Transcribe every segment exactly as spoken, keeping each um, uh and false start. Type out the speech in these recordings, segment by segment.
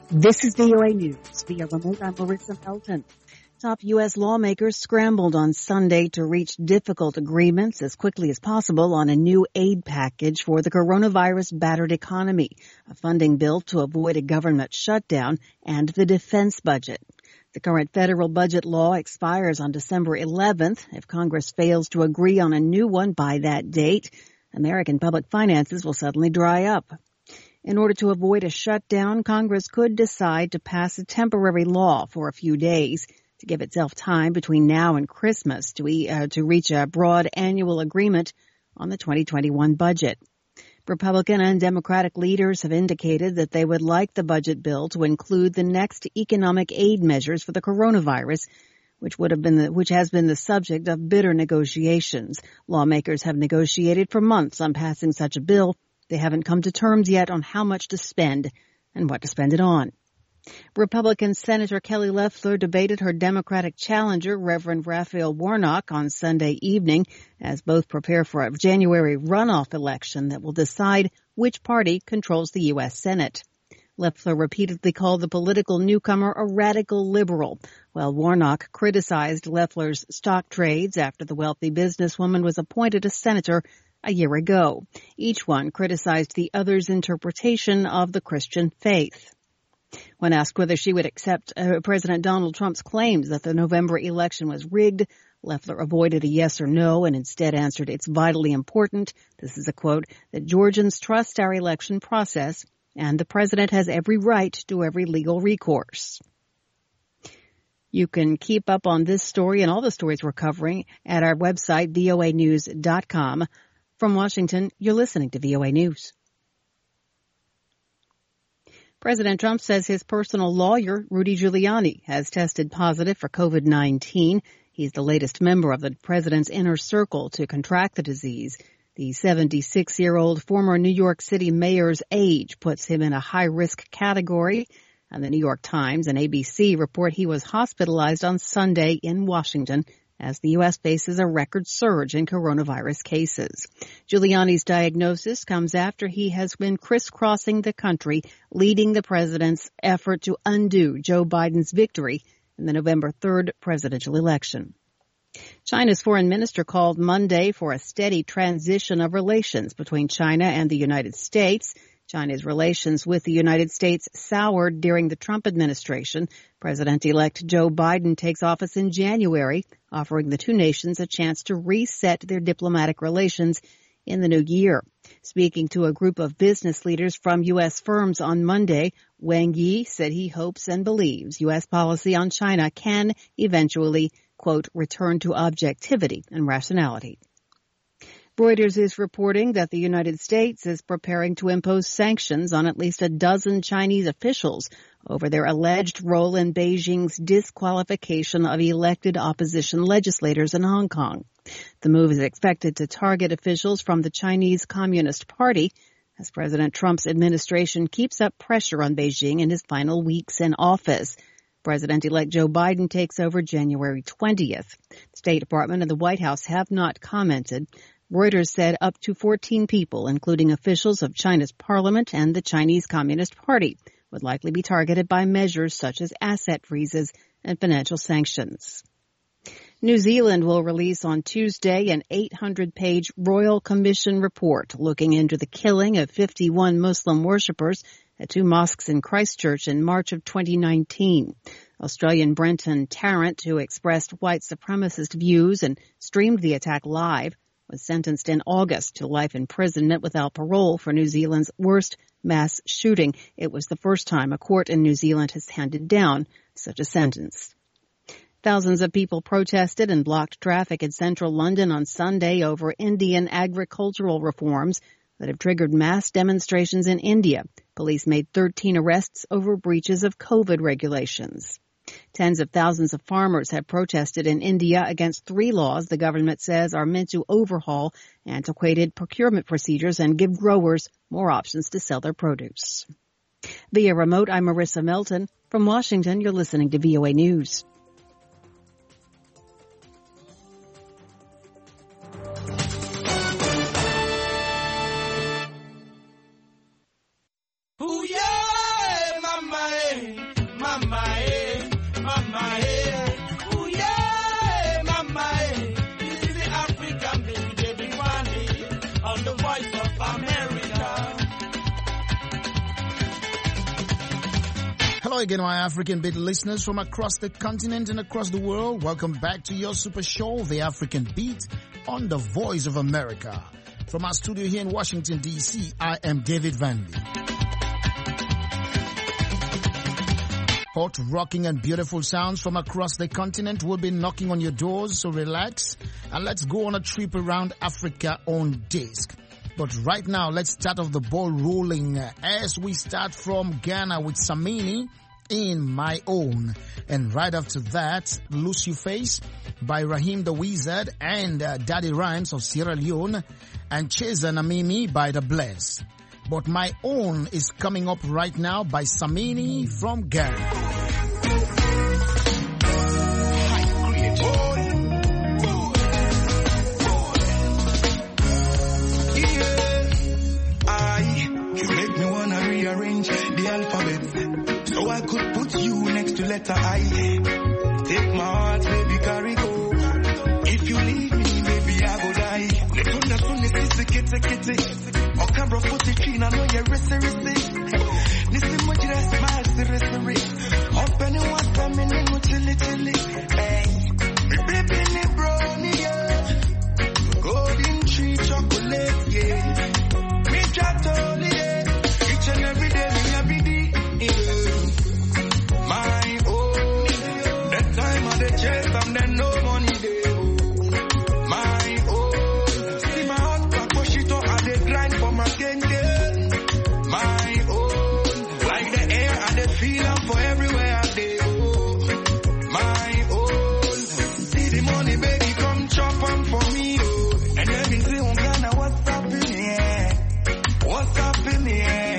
This is V O A News. Via remote, I'm Marissa Pelton. Top U S lawmakers scrambled on Sunday to reach difficult agreements as quickly as possible on a new aid package for the coronavirus-battered economy, a funding bill to avoid a government shutdown, and the defense budget. The current federal budget law expires on December eleventh. If Congress fails to agree on a new one by that date, American public finances will suddenly dry up. In order to avoid a shutdown, Congress could decide to pass a temporary law for a few days to give itself time between now and Christmas to, uh, to reach a broad annual agreement on the twenty twenty-one budget. Republican and Democratic leaders have indicated that they would like the budget bill to include the next economic aid measures for the coronavirus, which would have been the, which has been the subject of bitter negotiations. Lawmakers have negotiated for months on passing such a bill. They haven't come to terms yet on how much to spend and what to spend it on. Republican Senator Kelly Loeffler debated her Democratic challenger, Reverend Raphael Warnock, on Sunday evening as both prepare for a January runoff election that will decide which party controls the U S Senate. Loeffler repeatedly called the political newcomer a radical liberal, while Warnock criticized Loeffler's stock trades after the wealthy businesswoman was appointed a senator a year ago. Each one criticized the other's interpretation of the Christian faith. When asked whether she would accept uh, President Donald Trump's claims that the November election was rigged, Loeffler avoided a yes or no and instead answered, "It's vitally important," this is a quote, "that Georgians trust our election process and the president has every right to every legal recourse." You can keep up on this story and all the stories we're covering at our website, V O A news dot com. From Washington, you're listening to V O A News. President Trump says his personal lawyer, Rudy Giuliani, has tested positive for COVID nineteen. He's the latest member of the president's inner circle to contract the disease. The seventy-six-year-old former New York City mayor's age puts him in a high-risk category. And the New York Times and A B C report he was hospitalized on Sunday in Washington as the U S faces a record surge in coronavirus cases. Giuliani's diagnosis comes after he has been crisscrossing the country, leading the president's effort to undo Joe Biden's victory in the November third presidential election. China's foreign minister called Monday for a steady transition of relations between China and the United States. China's relations with the United States soured during the Trump administration. President-elect Joe Biden takes office in January, offering the two nations a chance to reset their diplomatic relations in the new year. Speaking to a group of business leaders from U S firms on Monday, Wang Yi said he hopes and believes U S policy on China can eventually, quote, return to objectivity and rationality. Reuters is reporting that the United States is preparing to impose sanctions on at least a dozen Chinese officials over their alleged role in Beijing's disqualification of elected opposition legislators in Hong Kong. The move is expected to target officials from the Chinese Communist Party as President Trump's administration keeps up pressure on Beijing in his final weeks in office. President-elect Joe Biden takes over January twentieth. The State Department and the White House have not commented. Reuters said up to fourteen people, including officials of China's parliament and the Chinese Communist Party, would likely be targeted by measures such as asset freezes and financial sanctions. New Zealand will release on Tuesday an eight hundred page Royal Commission report looking into the killing of fifty-one Muslim worshippers at two mosques in Christchurch in March of twenty nineteen. Australian Brenton Tarrant, who expressed white supremacist views and streamed the attack live, was sentenced in August to life imprisonment without parole for New Zealand's worst mass shooting. It was the first time a court in New Zealand has handed down such a sentence. Thousands of people protested and blocked traffic in central London on Sunday over Indian agricultural reforms that have triggered mass demonstrations in India. Police made thirteen arrests over breaches of COVID regulations. Tens of thousands of farmers have protested in India against three laws the government says are meant to overhaul antiquated procurement procedures and give growers more options to sell their produce. Via remote, I'm Marissa Melton. From Washington, you're listening to V O A News. Ooh, yeah, my man. Hello again, my African Beat listeners from across the continent and across the world. Welcome back to your super show, The African Beat, on the Voice of America. From our studio here in Washington, D C, I am David Vanley. Hot, rocking and beautiful sounds from across the continent will be knocking on your doors, so relax and let's go on a trip around Africa on disc. But right now, let's start off the ball rolling as we start from Ghana with Samini in My Own. And right after that, Lose Your Face by Raheem the Wizard and uh, Daddy Rhymes of Sierra Leone and Cheza Namimi by The Bless. But My Own is coming up right now by Samini from Ghana. Rearrange the alphabet so I could put you next to letter I. Take my heart, baby, carry go. If you leave me, baby, I go die. Letuna sunni sisi kete kete. Okabro futi china no ye rese rese. Nisi mojire smile siri siri. Open it once time in it chili chili. Hey, me baby ni brownie yeah. Golden tree chocolate yeah. Me chatoli yeah. And every day, every day, yeah. My own. That time of the chase, and then no money there. My own. See my heart back, push it up, and they grind for my gang, yeah. My own. Like the air, and they feel them for everywhere I go. My own. See the money, baby, come chop them for me, oh. And then we say, oh, Ghana, what's up in the air? What's up in the air?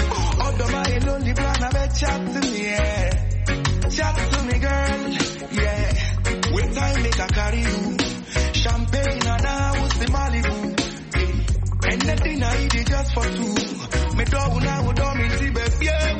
Chat to me, yeah. Chat to me, girl, yeah. With time, make a carry you. Champagne and I was the Malibu. Yeah. And the dinner I eat it just for two. Me dog now would do me see baby, yeah.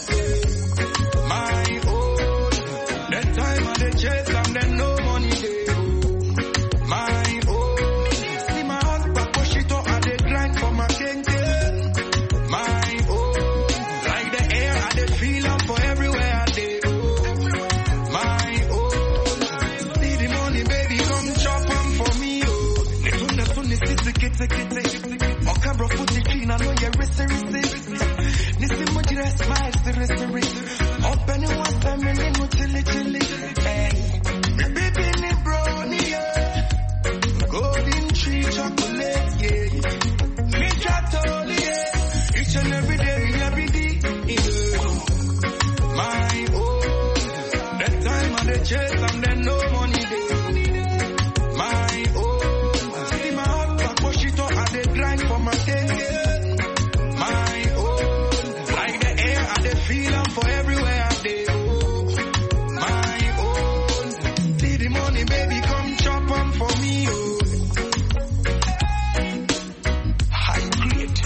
My own. That time of the chase, and then no money there. My own. See my husband push it up and they grind for my king, yeah. My own. Like the air and they feel them for everywhere they go. My own. See the money, baby, come chop them for me, oh. Netuna sunni sisi kete kete. Okabro futi china no ye rese rese. Nisi mojire smile siri siri. Open it once time in it chili chili. Hey, me baby ni brownie yeah. Golden tree chocolate yeah. Me chatoli yeah. Each and every day, every day. Yeah. My own. That time of the chase and then no money there. My own. See my heart back, push it up and they grind for my thing, yeah. My own. Like the air and they feel them for everywhere they go. My own. See the money, baby, come chop them for me, oh. High grade.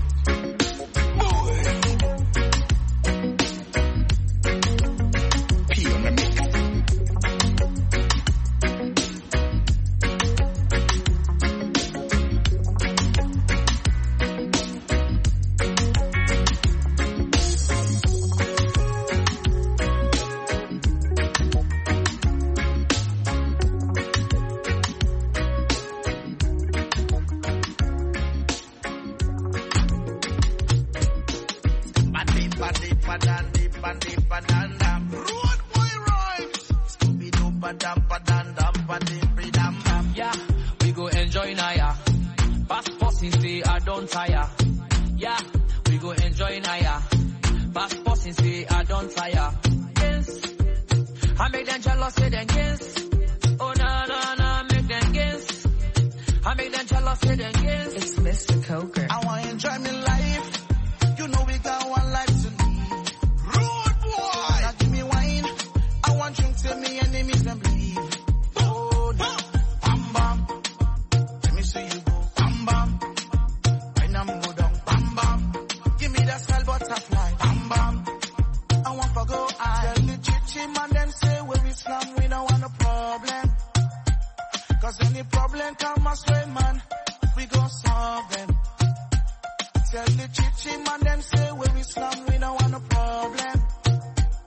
Yeah, we go enjoy Naya. Passport since day I don't tire. Yeah, we go enjoy Naya. Passport since day I don't tire. Yes, I make them jealous, say them yes. Oh no no no, make them yes. I make them jealous, say them yes. It's Mister Coker. I want to enjoy my life. You know we got one life to live. Rude boy. Now give me wine. I want drink till me enemies them believe. Oh no. Bam bam. Let me see you go. Bam bam. When I'm go down. Bam bam. Give me that smell butterfly. Bam bam. I want to go high. Tell the chichi man them say where we slam we don't want a problem. Cause any problem come my way man. We gon' solve them. Tell the chichi man them say where we slam we don't want a problem.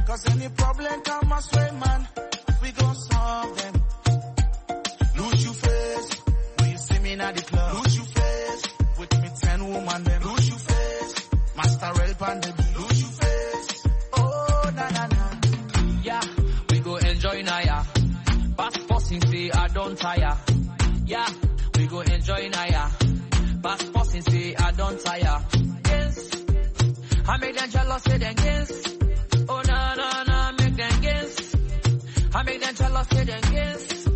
Cause any problem come my way, man, we gon' solve them. Lose your face, when you see me in the club. Lose your face, with me ten woman them. Lose your face, master help and the beat. Lose your face, oh na na na. Yeah, we go enjoy Naya. Pass passing say I don't tire. Yeah, we go enjoy Naya. Pass passing say I don't tire. Yes, I make them jealous say them yes. Oh na na na, make them yes. I make them jealous say them yes.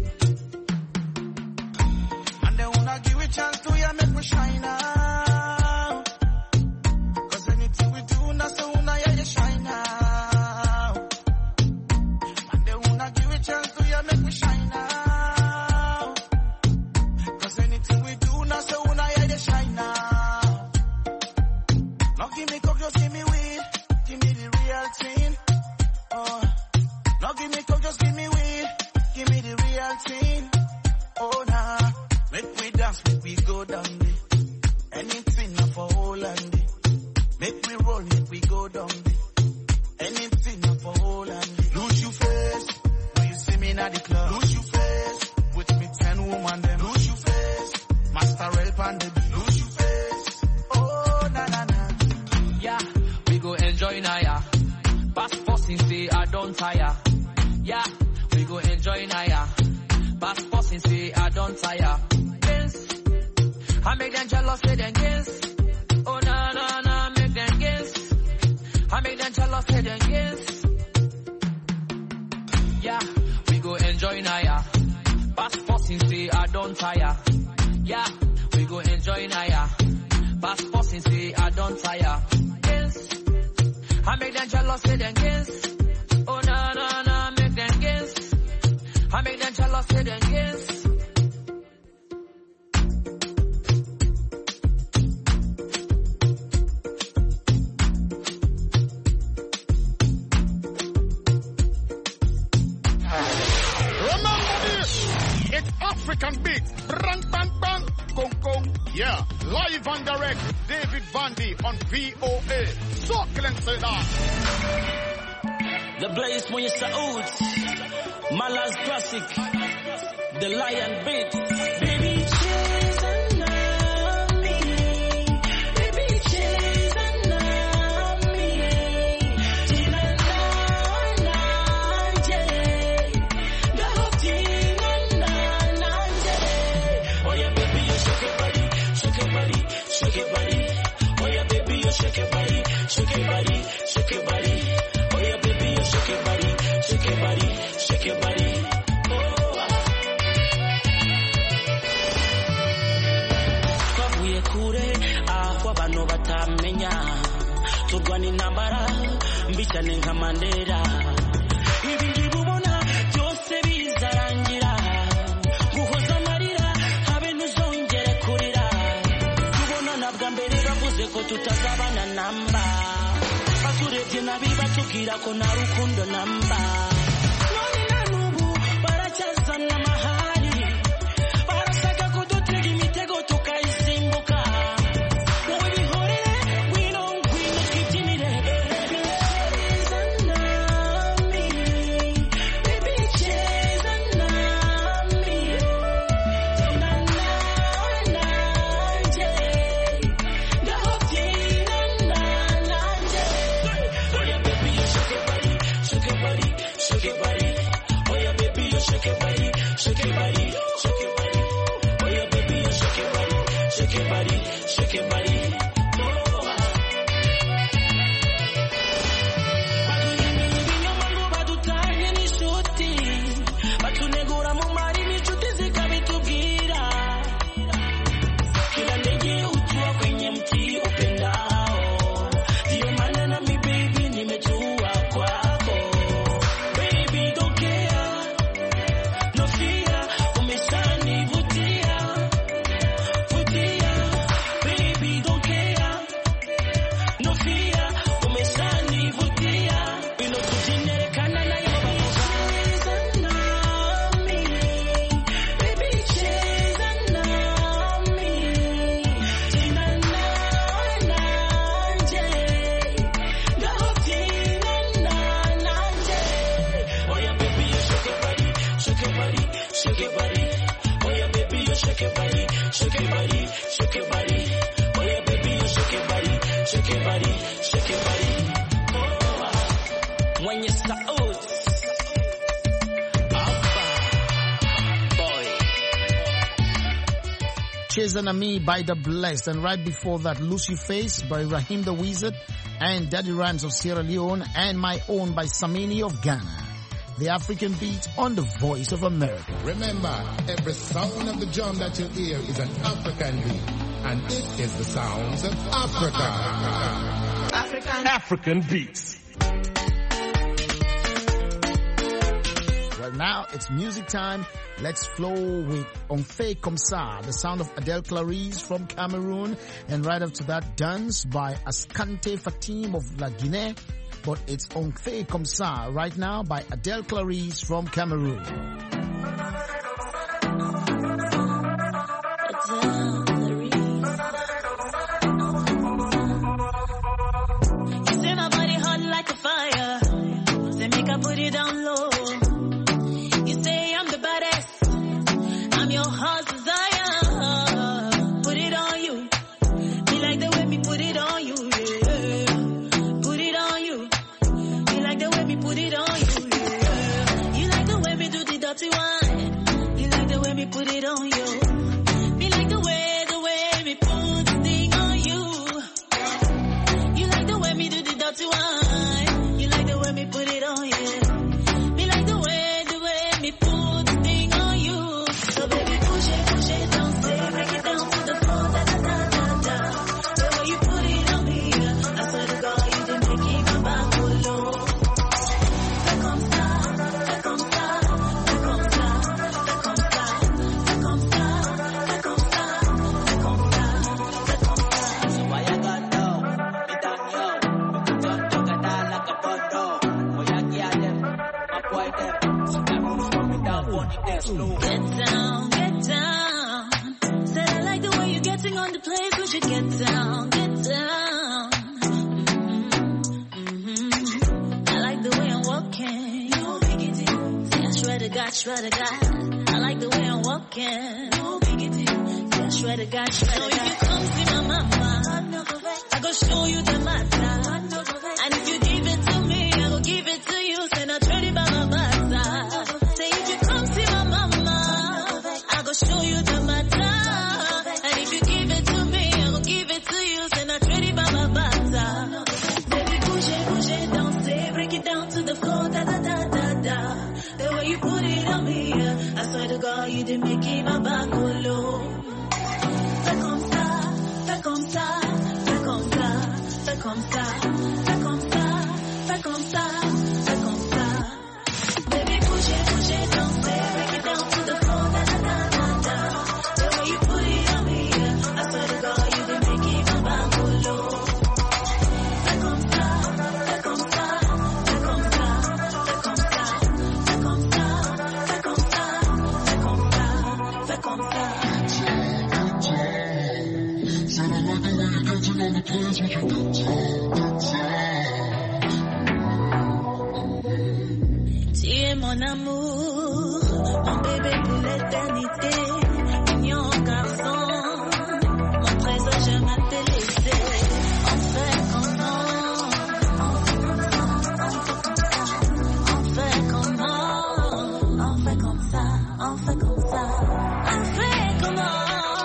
And they wanna give a chance to you, make me shine now. Cause anything we do, now so wanna hear you shine now. And they wanna give a chance to you, make me shine now. Cause anything we do, now so wanna hear you shine now. Now give me coke, just give me weed. Give me the real thing. Oh, now give me coke, just give me weed. Give me the real thing. Oh, nah. Make we dance, make we go down there. Anything now for Holland. Make we roll, make we go down there. Anything now for Holland. Lose your face, when you see me in the club. Lose your face, with me ten woman them. Lose your face, master help and the beat. Lose your face, oh na na na. Yeah, we go enjoy Naya. Pass passing say I don't tire. Yeah, we go enjoy Naya. Pass passing say I don't tire. Yes, I make them jealous say them yes. Oh na na na, make them yes. I make them jealous say them yes. Yeah, we go enjoy Naya. Pass passing say I don't tire. Yeah, we go enjoy Naya. Pass passing say I don't tire. Yes, I make them jealous say them yes. Oh na na na, make them yes. I make them jealous say them yes. African beat, bang bang bang, kong kong, yeah, live and direct, David Vandy on V O A, Sockland say that. The Blaze Moya Saoud, Malaz Classic, the Lion Beat, baby chase and love me, baby chase and love me, Tina na na jay, the whole thing na na jay. Oh yeah, baby, you shake your body, shake your body, shake your body. Oh yeah, baby, you shake your body, shake your body, shake your body. Oh yeah, baby, you shake your body, shake your body, shake your body. Bano batamenya turwana intambara mbicane nka Mandela ibingi bubona byose bizarangira guhoza amarira habe ntuzongere kurira tubona nabwa mbere bavuze ko tutazabana namba baturebye nabi batubwira ko nta rukundo namba none na nubu baracyazana amahari barasaka kudutega imitego tukayisimbuka. Shake your body, shake your body. Oh yeah, baby, you shake your body, shake your body, shake your body. shake your body, shake your body. Oh, when you start out, boy. Chasing Me by The Blessed, and right before that, Lucy Face by Raheem the Wizard, and Daddy Rhymes of Sierra Leone, and My Own by Samini of Ghana. The African Beat on the Voice of America. Remember, every sound of the drum that you hear is an African beat, and it is the sounds of Africa. African, African Beats. Well, now it's music time. Let's flow with On Fait Comme Ça, the sound of Adele Clarice from Cameroon, and right after that, Dance by Ascante Fatim of La Guinée. But it's On Fait Comme Ça right now by Adele Clarice from Cameroon. You say my body hot like a fire, say make I put it down low. You say I'm the baddest, I'm your heart's desire. Put it on you, me like the way me put it on you. Put it on you, yeah. You like the way me do the dirty one. You like the way me put it on you. Me like the way, the way me put the thing on you. You like the way me do the dirty one. You like the way me put it on you. Me like the way, the way me put the thing on you. So baby, push it, push it, don't say, break it down to the floor, da da da da da. The way you put it on me, I swear to God, you didn't make it my back go low. Get down, get down. Said I like the way you're getting on the place. We should get down, get down. Mm-hmm, mm-hmm. I like the way I'm walking. No biggity. Say I swear to God, swear to God. I like the way I'm walking. No biggity. Say I swear to God, swear to God. So if you come see my mama, I go show you the matter. And if you give it to me, I go give it to you. Say I trade it by my matter. Say if you come see my mama, I go show you the matter. And if you give it to me, I go give it to you. Say I trade it by my matter. Baby, push it, push it, don't say, break it down to the floor, da da da da da. The way you put it on me, I swear to God, you didn't make it my back go low. Fais comme ça, fais comme ça, fais comme ça, fais comme ça, fais comme ça, fais comme ça, fais comme ça. Baby, push it, push it, don't say, break it down to the floor, da da da da da. The way you put it on me, I swear to God, you didn't make it my back go low. Fais comme ça, fais comme ça, fais comme ça, fais comme ça, fais comme ça, fais comme ça, fais comme ça, fais comme ça. Said I like the way you're dancing on the place with your good time, good time. Tu es mon amour, mon bébé pour l'éternité, mignon garçon, mon trésor je m'appelle laissé. On fait comment? On fait comment? On fait comme ça, on fait comme ça, on fait comment?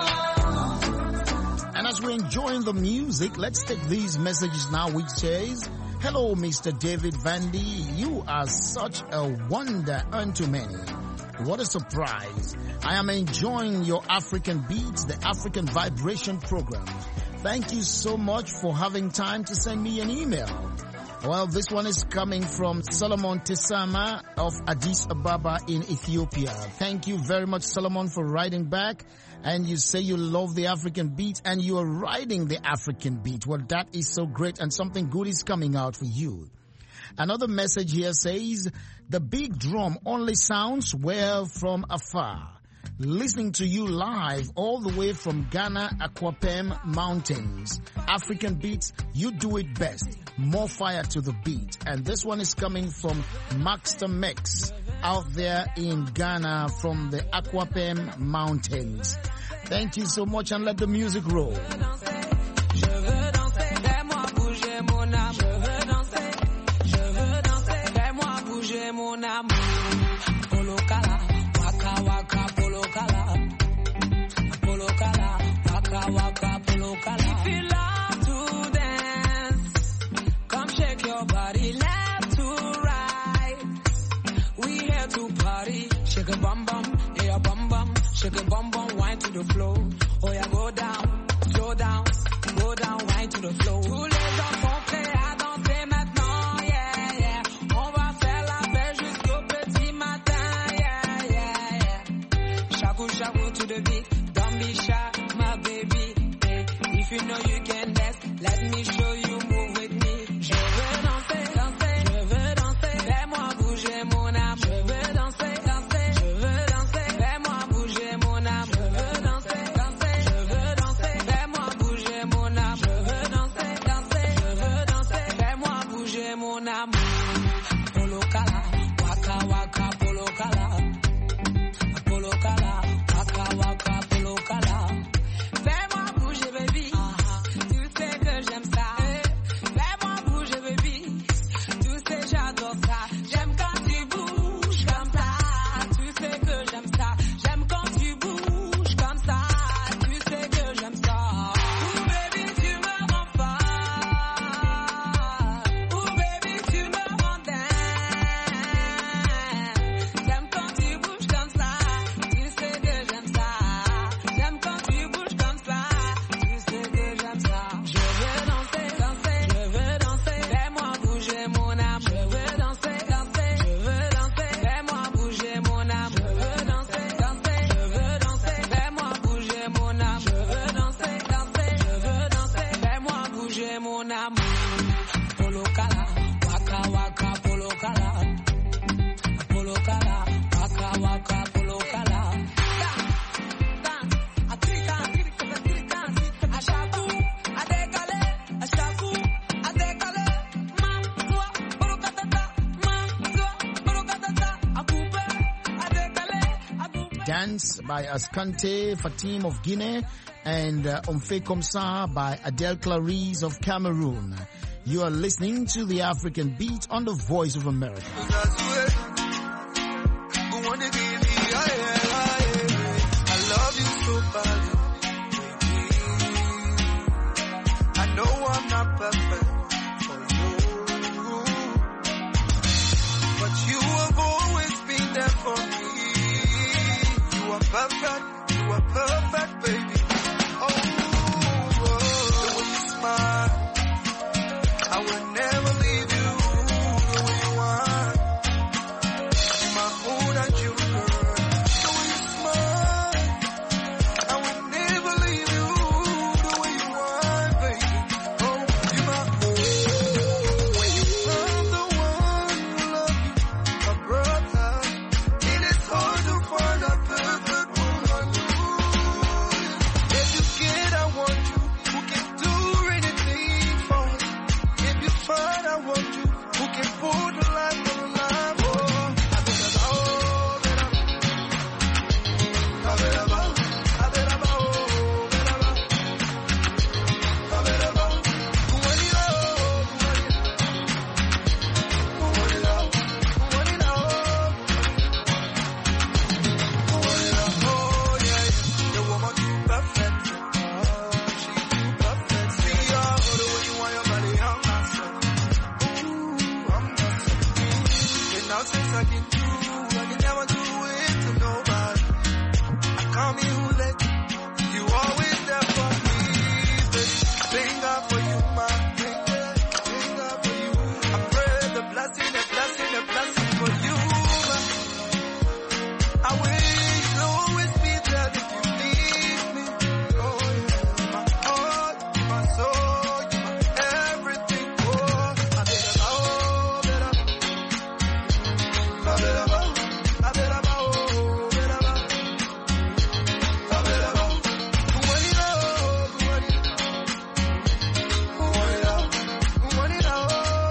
And as we're enjoying the music, let's take these messages now, which says, hello, Mister David Vandy. You are such a wonder unto many. What a surprise. I am enjoying your African Beats, the African Vibration program. Thank you so much for having time to send me an email. Well, this one is coming from Solomon Tesama of Addis Ababa in Ethiopia. Thank you very much, Solomon, for writing back. And you say you love the African beat and you are riding the African beat. Well, that is so great, and something good is coming out for you. Another message here says, the big drum only sounds well from afar. Listening to you live all the way from Ghana, Aquapem Mountains. African beats, you do it best. More fire to the beat. And this one is coming from Maxter Mex out there in Ghana from the Aquapem Mountains. Thank you so much, and let the music roll. Je veux danser, fais-moi Panama, polo color, waka waka polo color, polo color, waka waka polo color. Dance by Ascante Fatim of Guinea and uh, Omfe Komsa by Adele Clarice of Cameroon. You are listening to the African Beat on the Voice of America. I love you so badly. I know I'm not perfect for you, but you have always been there for me. You are perfect, you are perfect, baby. Oh, oh, the way you smile, I will never leave you. The way you are, in my mood and you, girl. The way you smile, I will never leave you. The way you are, baby. Oh, you my own. When you found the one who loves you, my brother, it is hard to find a perfect woman. If you get, I want you, who can do anything for us. If you find, I want you, who can put the life on the line. Oh, I bet about, I bet about, I bet about, I bet about, I bet about, who want it all, who want it all, who want it all, who want it all, who want it all. Oh yeah, the woman too perfect, oh she too perfect. See her, oh the way you want your body, I'm not so. Ooh, I'm not so. And now since I can do, I can never do it to nobody. I come here who let you, you always there for me, baby. Thank God for you, man. Thank God, thank God for you. I pray the blessing, the blessing, the blessing for you, man. I wish you'll always be there if you need me. Oh, yeah. My heart, my soul, you my everything. Oh, I bet about, bet about, I bet about, I bet about, oh, bet about, I bet about. Who want it all? Who want it? Who want it all? Who want it all?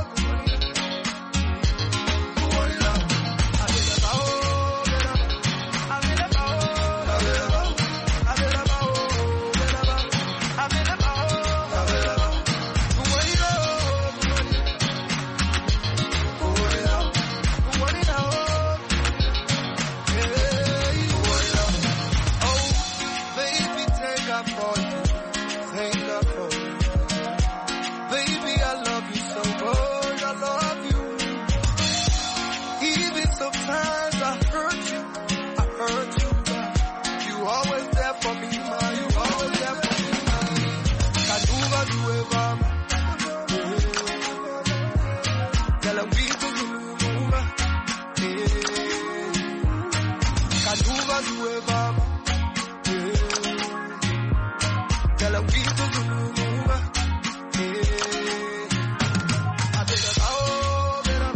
Who want it all? I bet about, bet about, I bet about, I bet about, I bet about, oh, bet about, I bet about, I bet about. Who want it all? Who want it? Who want it all? Who want it all? Hey, who want it all? Oh, baby, thank God for you. Thank God for you. Baby, I love you so much. I love you. Even sometimes I hurt you. I hurt you, but you always there for me, man. You always there for me, man. Kaduva dueva, Gala witu zuma, Kaduva dueva, Gala witu zuma, I bet about, bet about,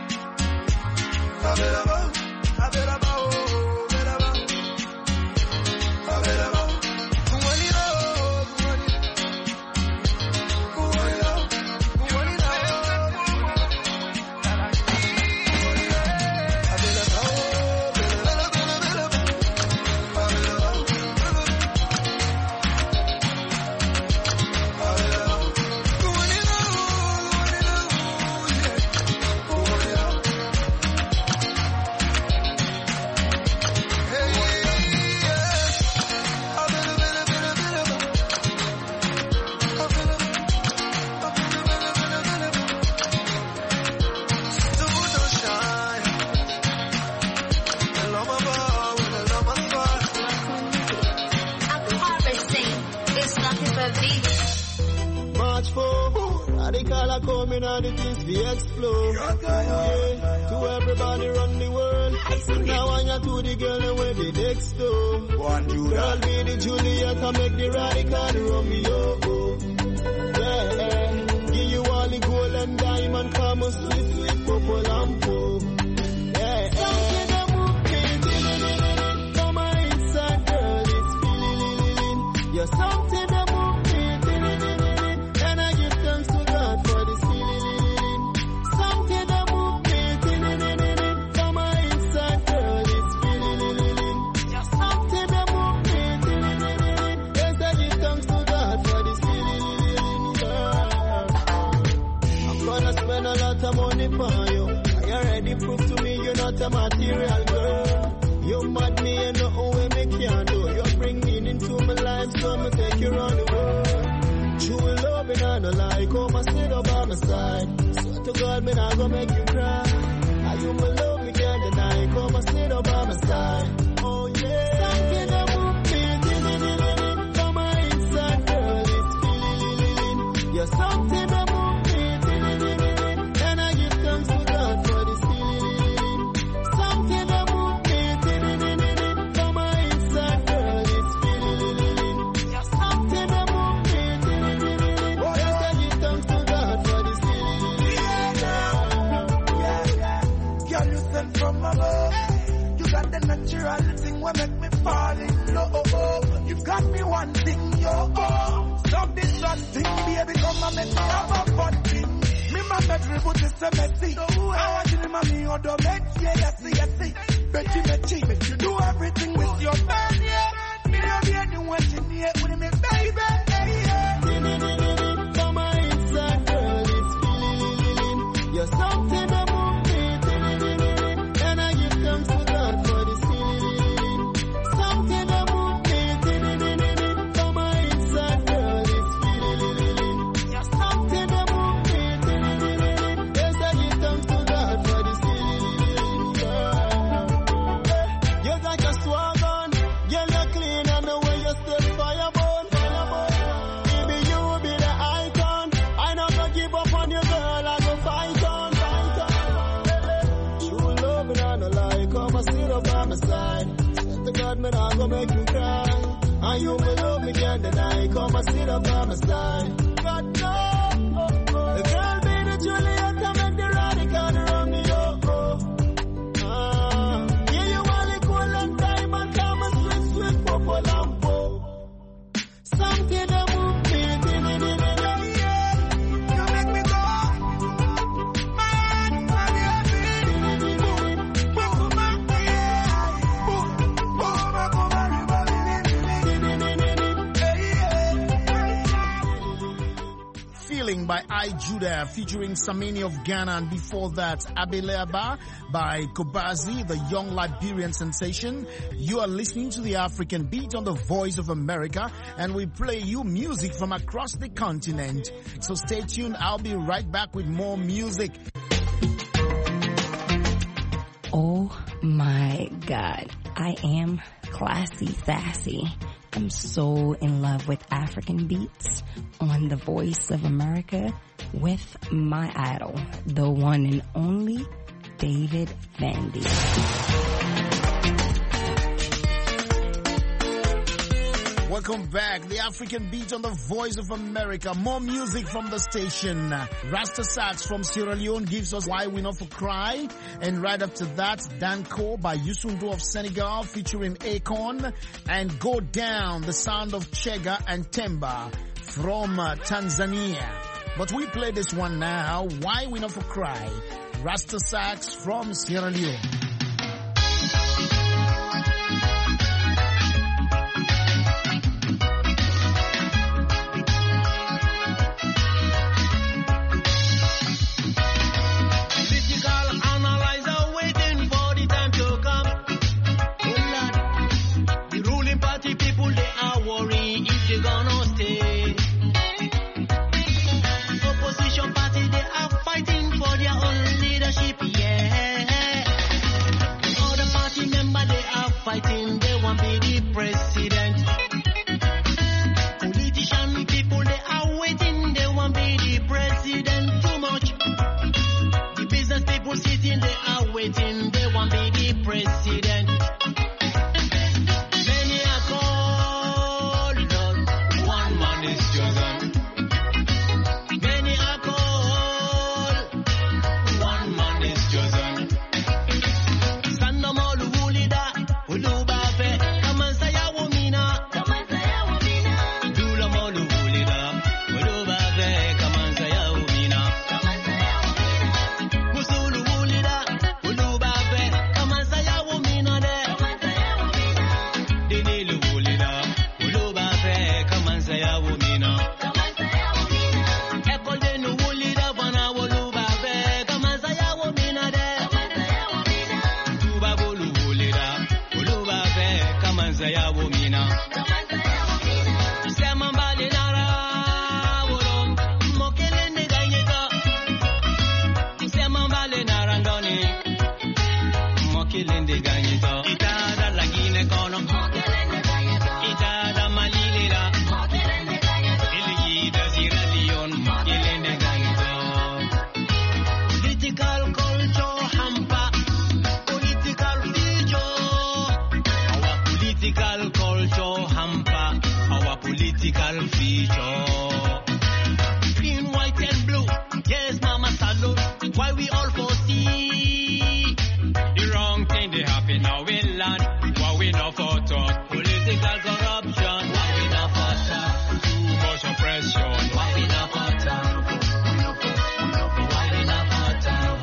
I bet about, I bet about, oh, bet about, I bet about. Who want it all? Who want it? Who want it all? Who want it all? I bet about, bet about, bet about, I bet about, I bet about, who want it all? Who want it all? Yeah. Who want it all? Hey, yeah. I bet about, bet about, bet about, I bet about, I bet about, bet about. Still don't shine. The love of all, the love of God. I'm harvesting. It's nothing but beats. March fourth, radical are coming and it is the explode. Yeah, to everybody run the world. Now I got to the girl and where the next door. Girl be the Juliet and make the radical Romeo. Yeah, spend a lot of money for you. You already proved to me you're not a material girl. You mad me and nothing way me can't do. You bring meaning to my life, so me take you around the world. True love and I no lie, come and sit up by my side. Swear to God, me not gonna make you cry. And you my love, me can't deny. Come and sit up by my side. Oh yeah. Something that move me, from my inside, girl, it's feeling. You're something that move me, and I give thanks to God for this feeling. Something that move me, from my inside, girl, it's feeling. You're something that move me, yes, I give thanks to God for this feeling. Yeah, yeah, yeah. Girl, you sent from above. You got the natural thing what make me fall in love. You got me one thing, yo. Oh. Stop this one thing, baby, come and make me have a fun thing. Me my bedroom put this a messy. I want you to mommy or the med, yeah, yes, yes, yes. Betty, Betty, bet you do everything with your man, yeah. Me love you and you want you near with me, baby, yeah. From my inside, girl, it's feeling. You're something that move me, and I give thanks to God for this feeling. Something that move me, from my inside, girl, it's feeling. You're something that move me, yes, I give thanks to God for this feeling. You're like a swag on, you're not clean, and the way you step fireborn. Baby, you will be the icon. I not gonna give up on you, girl, I go fight on, fight on. True love, and I no lie, come and sit up by my side. Swear to God, me not gonna make you cry. And you will love me, can't deny, come and sit up by my side. God, no. The girl be the Juliet, I make the radical around the yoke. Ah, yeah, you want it cool and diamond, come and sweet, sweet, purple lampo. Something that move me, Yeah, you make me go. My heart on your feet. Boom, boom, boom, yeah. Boom, boom, boom, boom, Feeling by I Judah featuring Samini of Ghana, and before that Abeleaba by Kobazi, the young Liberian sensation. You are listening to the African Beat on the Voice of America, and we play you music from across the continent. So stay tuned, I'll be right back with more music. Oh my God, I am classy sassy. I'm so in love with African beats on the Voice of America with my idol, the one and only David Vandy. Welcome back. The African Beat on the Voice of America. More music from the station. Rasta Sax from Sierra Leone gives us Why We Not For Cry. And right after that, Danko by Youssoundo of Senegal featuring Akon. And Go Down, the sound of Chega and Temba from uh, Tanzania. But we play this one now. Why We Not For Cry. Rasta Sax from Sierra Leone. Opposition party, they are fighting for their own leadership, yeah. Yes, mama salute. Why we all foresee the wrong thing they happen now in land. Why we not for talk? Political corruption. Why we not for talk? Too much oppression. Why we not for talk? Why we not for talk?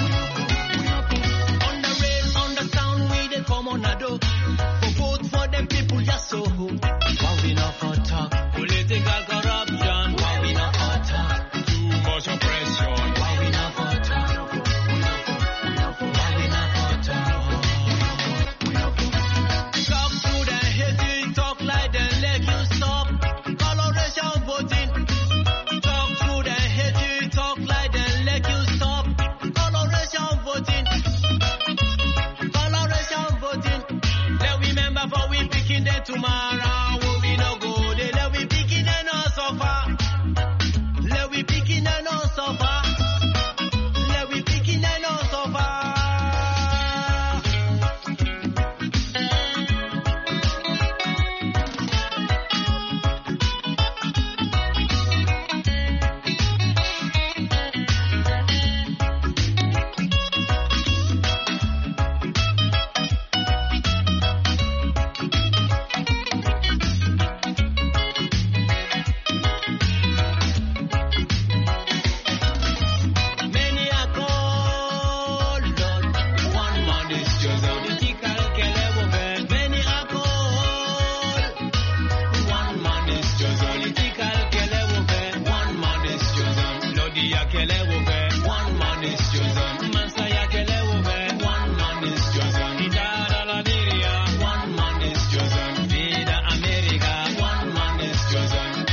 On the rail, on the sound, we they come on a do. For vote for them people just so. Why we not for talk? Political corruption. Why we not for talk? Too much oppression. Why we not for talk? Why we not for talk? Talk through the hate, talk like the leg you stop. Coloration voting. Talk through the hate, talk like the leg you stop. Coloration voting. Coloration voting. Let we remember for we picking them tomorrow. Will we no go there? Let we picking them no suffer. Let we picking them no suffer. Let we picking them no suffer. Many are called, Lord. One man is chosen. Political kelewobe. Many are called. One man is chosen. Political kelewobe. One man is chosen. Lodi ya kelewobe. One man is chosen. Mansa ya kelewobe. One man is chosen. Idara Liberia. One man is chosen. Vida America. One man is chosen.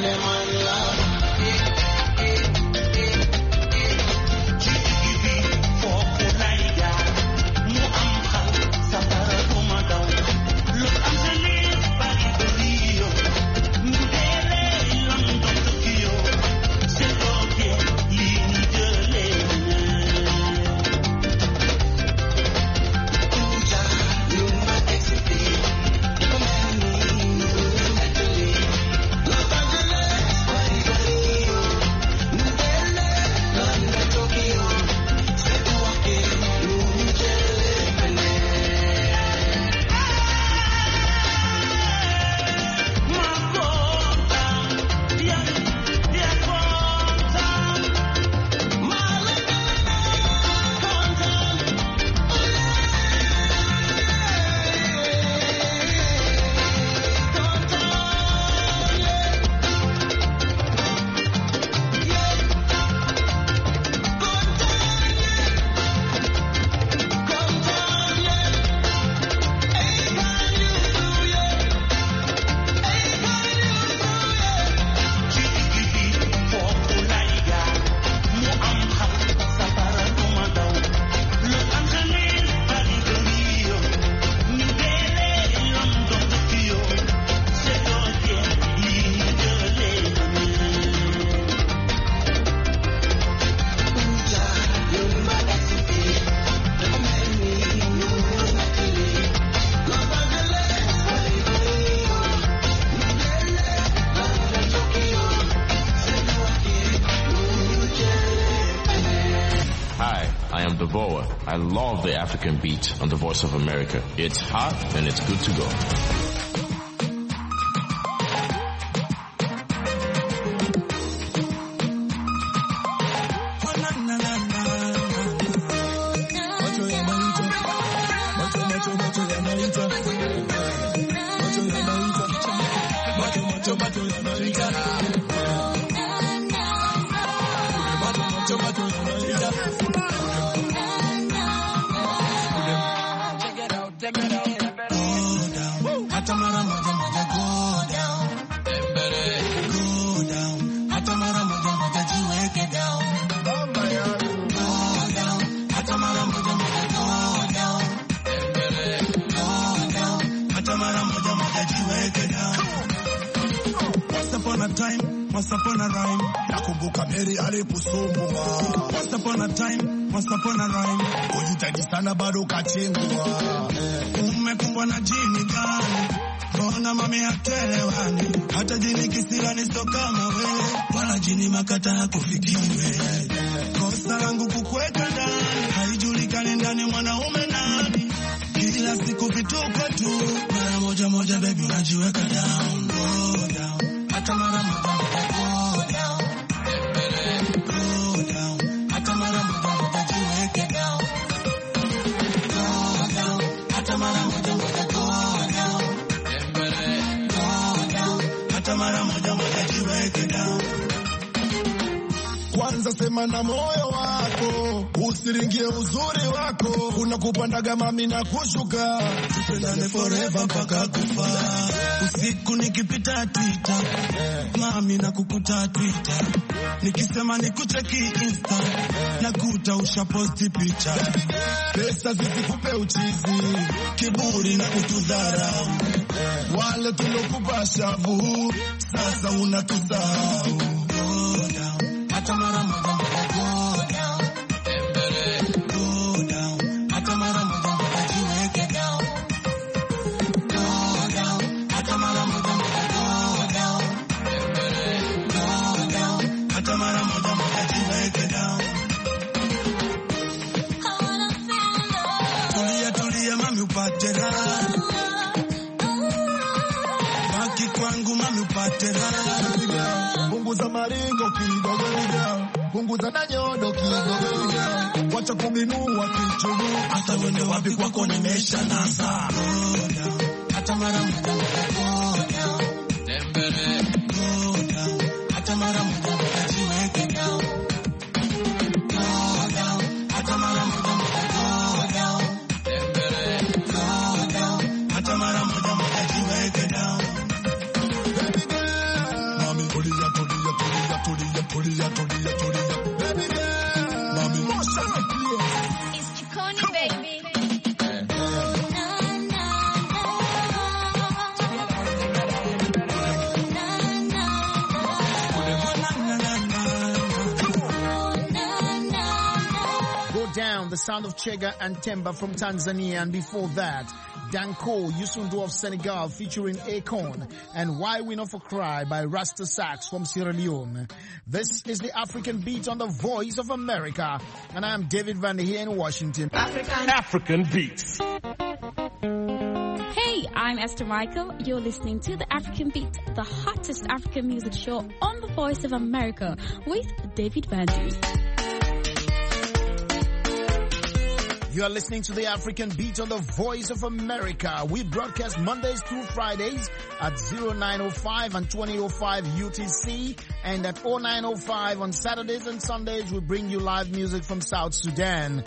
them on love. I love the African beat on the Voice of America. It's hot and it's good to go. Once upon a rhyme, nakumbuka Mary aliposumbua. Once upon a time, once upon a rhyme, ujitaji sana bado kachingua. Umekumbwa na jini gani? Mbona mami hatuelewani? Hata jini kisirani sio kama wewe, wala jini makata hakufikiwe. Kosa langu kukuweka ndani, haijulikani ndani mwanaume nani. Kila siku vituko tu, mara moja moja baby unajiweka down, go down. Hata mara moja kwanza sema na moyo wako, usiringie uzuri wako, unakupandaga mami na kushuka, tupendane forever mpaka kufa. Usiku nikipita Twitter, mami na kukuta Twitter, nikisema nikucheki Insta, nakuta ushaposti picha. Pesa zisikupe uchizi, kiburi na kutudharau, wale tulokupa shavu, sasa unatusahau. Hata mara moja go down, go down. Hata mara moja jiweke down, go down. Hata mara moja go down, go down. Hata mara moja jiweke down. Tulia tulia mami upate raha, baki kwangu mami upate raha. Punguza maringo kidogo, punguza na nyodo kidogo, wacha kuminua kichugu, hata wende wapi kwako nimesha nasa. Hata mara moja go down, go down. Hata mara moja jiweke down, go down. Hata mara moja go down, go down. Hata mara moja jiweke down. Mami, Brown, the sound of Chega and Temba from Tanzania, and before that, Danko, Yusundu of Senegal featuring Akon, and Why We Not For Cry by Rasta Sax from Sierra Leone. This is the African Beat on the Voice of America, and I am David Van here in Washington. African, African Beats. Hey, I'm Esther Michael. You're listening to the African Beat, the hottest African music show on the Voice of America with David Van Dyke. You are listening to the African Beat on the Voice of America. We broadcast Mondays through Fridays at oh nine oh five and twenty oh five U T C, and at oh nine oh five on Saturdays and Sundays we bring you live music from South Sudan.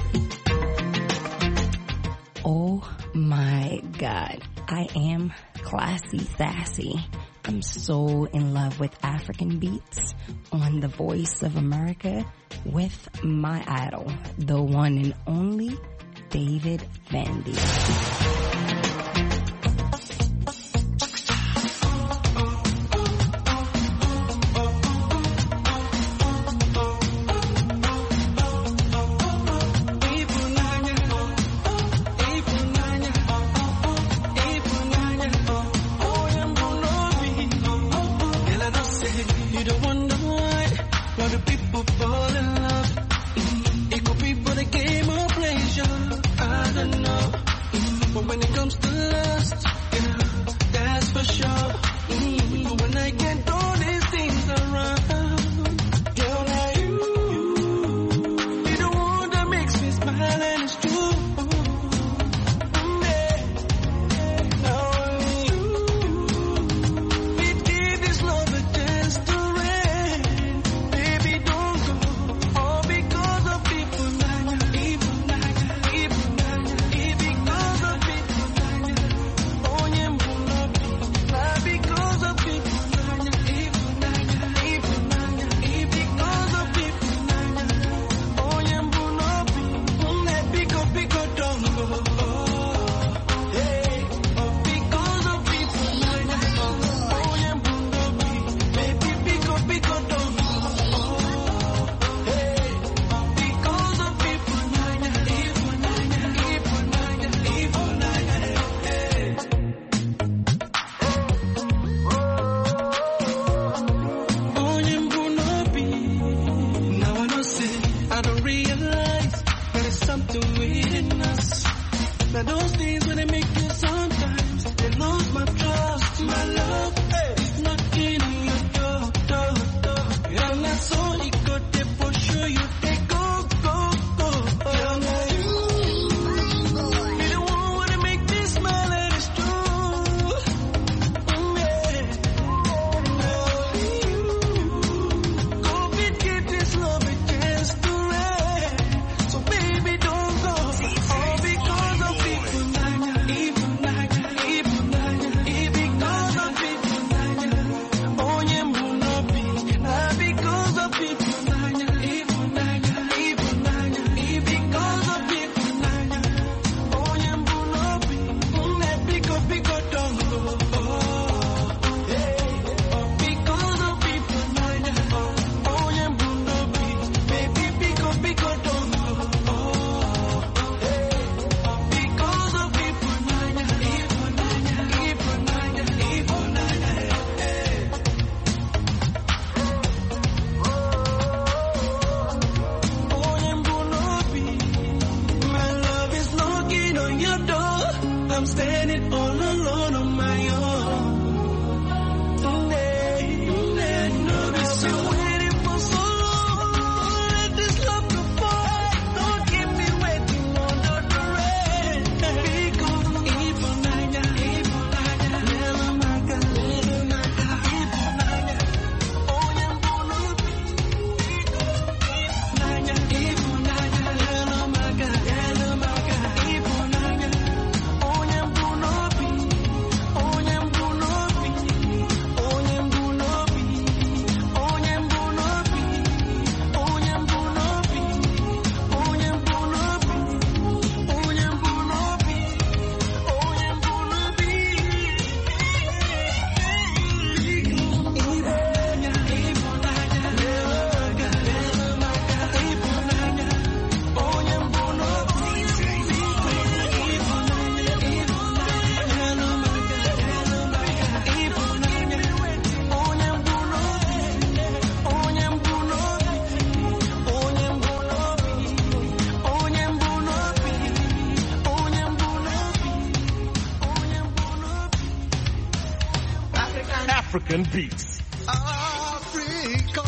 Oh my God, I am classy sassy. I'm so in love with African beats on the Voice of America with my idol, the one and only David Van Dyke. When it comes to African beats. Africa,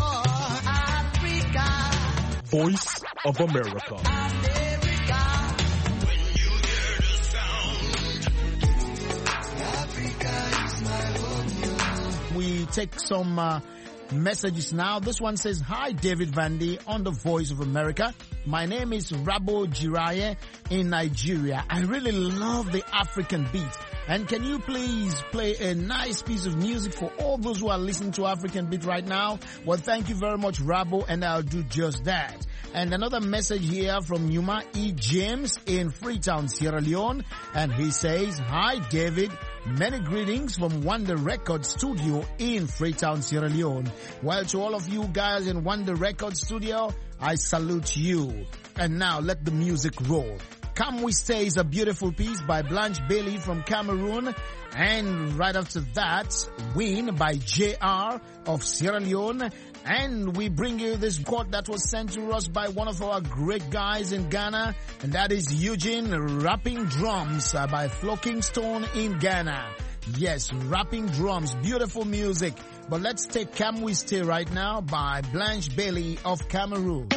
Africa. Voice of America. America. When you hear the sound, Africa is my home. We take some uh, messages now. This one says, hi, David Vandy on the Voice of America. My name is Rabo Jiraye in Nigeria. I really love the African beat. And can you please play a nice piece of music for all those who are listening to African beat right now? Well, thank you very much, Rabo, and I'll do just that. And another message here from Yuma E. James in Freetown, Sierra Leone. And he says, hi, David. Many greetings from Wonder Record Studio in Freetown, Sierra Leone. Well, to all of you guys in Wonder Record Studio, I salute you. And now let the music roll. Come We Stay is a beautiful piece by Blanche Bailey from Cameroon. And right after that, Win by J R of Sierra Leone. And we bring you this quote that was sent to us by one of our great guys in Ghana. And that is Eugene Rapping Drums uh, by Flocking Stone in Ghana. Yes, Rapping Drums, beautiful music. But let's take Come We Stay right now by Blanche Bailey of Cameroon.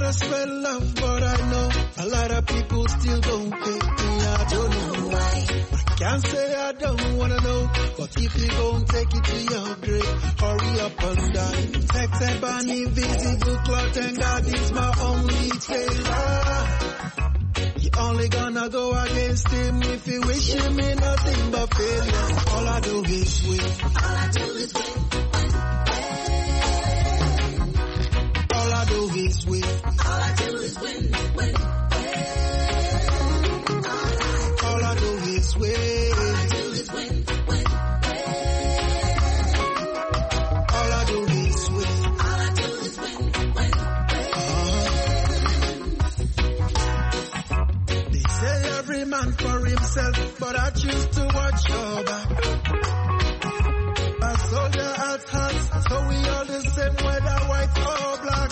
gotta spread love, but I know a lot of people still don't get me. I don't know why. I can't say I don't wanna know, but if you gon' take it to your grave, hurry up and die. Text and ban invisible cloth, and God is my only favor. You only gonna go against him if you wish him in nothing but failure. All I do is win. All I do is win. All I do is win. All I do is win, win, win. All I do is win. All I do is win, win, All I do is win. All I do is win, win, uh-huh. They say every man for himself, but I choose to watch your back. A soldier at heart, so we all the same, whether white or black.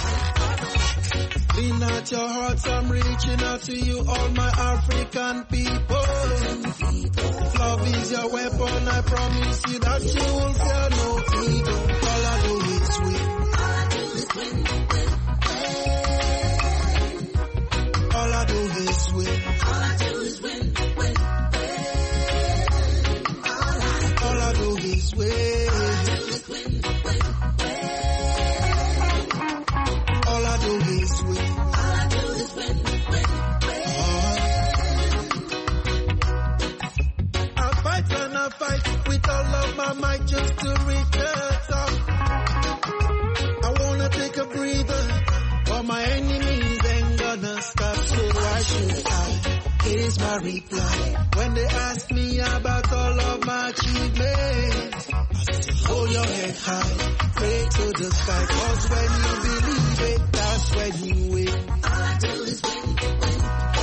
Lean out your hearts, I'm reaching out to you, all my African people. If love is your weapon, I promise you that you will fear no ego. All I do is win. All I do is win, win, win. All I do is win. All I do is win, win, win. All I do is win. All I do is win. All I do is win, win, win. I fight and I fight with all of my might just to reach the top. I wanna take a breather, but my enemies ain't gonna stop. So why should I? Here's my reply. When they ask me about all of my achievements, hold your head high, pray to the sky, cause when you believe it, that's when you win. All I do is win, win.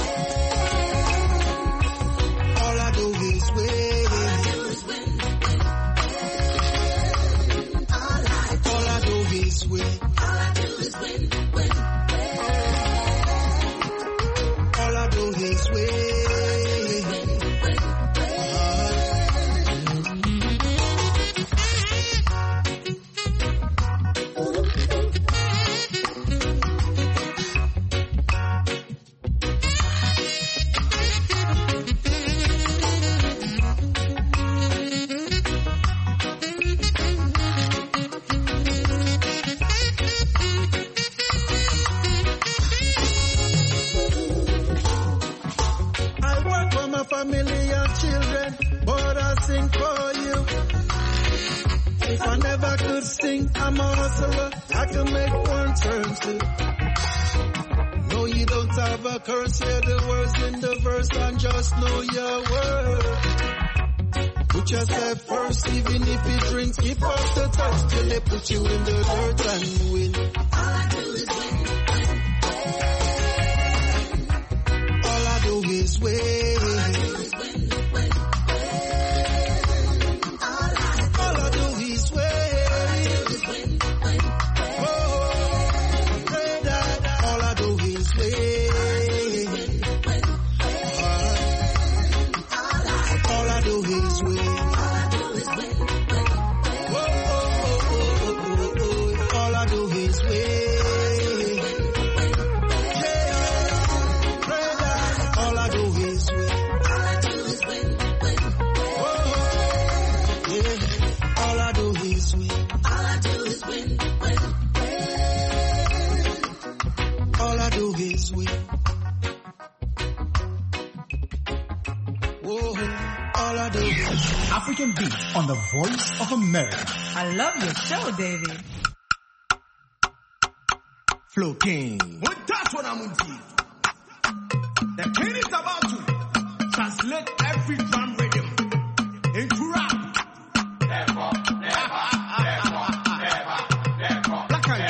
All I do is win. All I do is win, win. All I do is win. All I do is win, win. All I do is win. Family and children, but I sing for you. If I never could sing, I'm a hustler. I can make one turn two. No, you don't have a curse. Hear the words in the verse and just know your word. Put yourself first, even if it rings. Keep up the touch till they put you in the dirt and win. All I do is win. All I do is win. African Beat on the Voice of America. I love your show, David. Flow King. Well, that's what I'm going to do. The king is about to translate every drum rhythm into rap. Never, never, never, never, never. Black and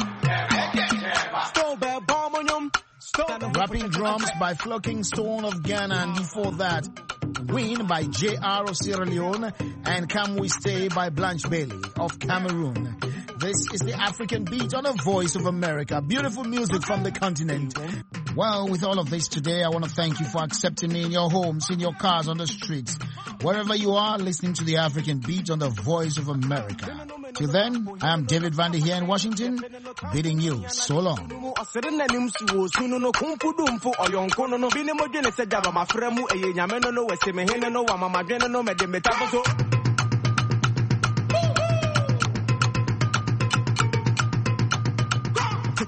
green. Rapping drums by Flow King Stone of Ghana, and before that, Win by J R of Sierra Leone, and Come We Stay by Blanche Bailey of Cameroon. This is the African Beat on the Voice of America. Beautiful music from the continent. Well, with all of this today, I want to thank you for accepting me in your homes, in your cars, on the streets, wherever you are, listening to the African Beat on the Voice of America. Till then, I am David Vandy here in Washington, bidding you so long.